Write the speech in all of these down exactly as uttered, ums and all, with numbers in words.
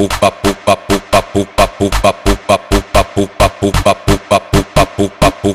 papu papu papu papu papu papu papu papu papu papu papu papu papu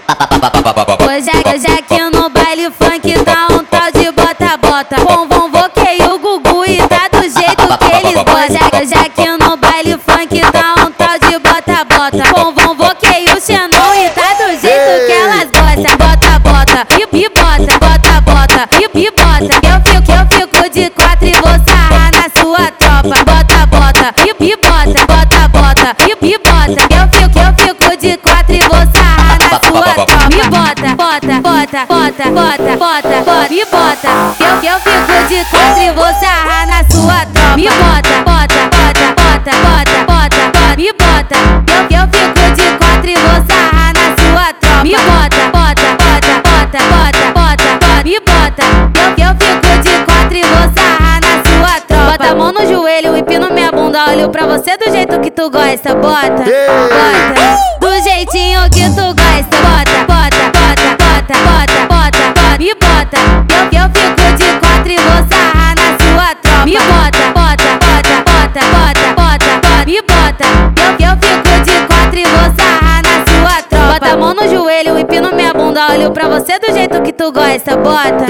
papu. Hoje é, hoje é aqui no baile funk tá um tal de bota-bota. Bom, bom, voquei o Gugu e tá do jeito que eles gostam. Hoje é, hoje é aqui no baile funk tá um tal de bota-bota. Bom, bom, voquei o Xenon e tá do jeito que elas gostam. Bota, bota, e, e bota, bota, bota, e, e bota. Eu fico, eu fico de quatro e vou sarrar na sua tropa. Bota, bota, e, e bota, bota, bota, e, e bota. Eu fico, eu fico de quatro e vou sarrar na sua tropa. Me bota, bota, bota, bota, bota, bota, bota, me bota. Eu, eu fico de quatro e vou sarrar na sua tropa. Me bota, bota, bota, bota, bota, bota, bota, me bota. Eu, eu fico de quatro e vou sarrar na sua tropa. Me bota, bota, bota, bota, bota, bota, bota, me bota. Eu, eu fico de quatro e vou sarrar na sua tropa. Bota a mão no joelho, empino minha bunda, olho pra você do jeito que tu gosta. Bota, bota, do jeitinho que tu gosta. Bota, bota, bota, bota, bota, bota, bota, me bota. Eu, eu fico de quatro e vou sarrar na sua tropa. Me bota, bota, bota, bota, bota, bota, bota, me bota. Eu, eu fico de quatro e vou sarrar na sua tropa. Bota a mão no joelho, empino minha bunda, olho pra você do jeito que tu gosta. Bota,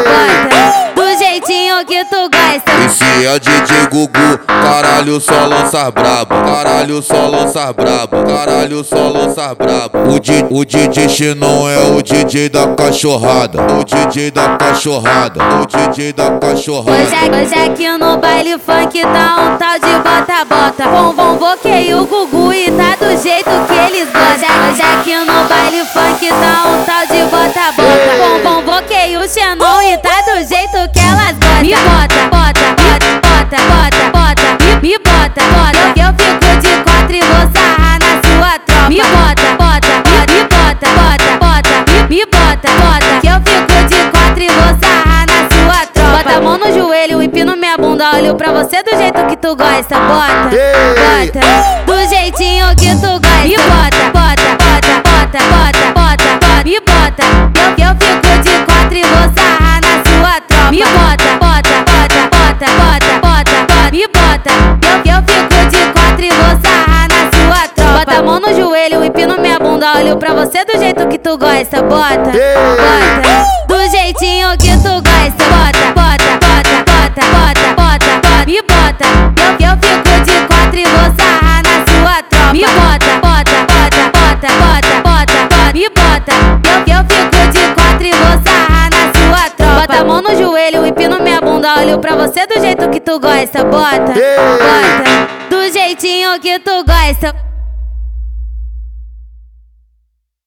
bota, do jeitinho que tu gosta. Esse é o D J Gugu, caralho, só lançar brabo. Caralho, só lançar brabo. Caralho, só lançar brabo. O, D, o D J Xenon é o D J da cachorrada. O D J da cachorrada. O D J da cachorrada. Hoje é, hoje é aqui no baile funk tá um tal de bota-bota. Bom, bom, voquei o Gugu e tá do jeito que eles gostam. Hoje é, hoje é aqui no baile funk tá um tal de bota-bota. Bom, bom, voquei o Xenon e tá do jeito que elas gostam. Me bota, bota, bota, bota, bota, bota, me, me bota, bota. Eu, eu fico de quatro e vou sarrar na sua tropa. Me bota, bota, me, me bota, bota, bota, me, me bota, bota. Eu fico de quatro e vou sarrar na sua tropa. Bota a mão no joelho, empino minha bunda, olho pra você do jeito que tu gosta. Bota, bota, do jeitinho que tu gosta. Me bota, bota, bota, bota, bota, bota, bota, me bota. Eu, eu fico de quatro e vou sarrar na sua tropa. Me bota, bota, bota, bota, bota, bota, bota, me bota. Eu, eu fico de quatro e vou sarrar na sua tropa. Bota a mão no joelho, empino minha bunda, olho pra você do jeito que tu gosta. Bota, bota, do jeitinho que tu gosta. Bota, bota, bota, bota, bota, bota, bota, me bota. Eu, eu fico de quatro e vou sarrar na sua tropa. Me bota, bota, bota, bota, bota, bota, bota, me bota. Eu, eu fico de quatro e vou sarrar na sua tropa. Bota a mão no joelho, empino minha bunda, olho pra você do jeito que tu gosta. Bota, bota, do jeitinho que tu gosta.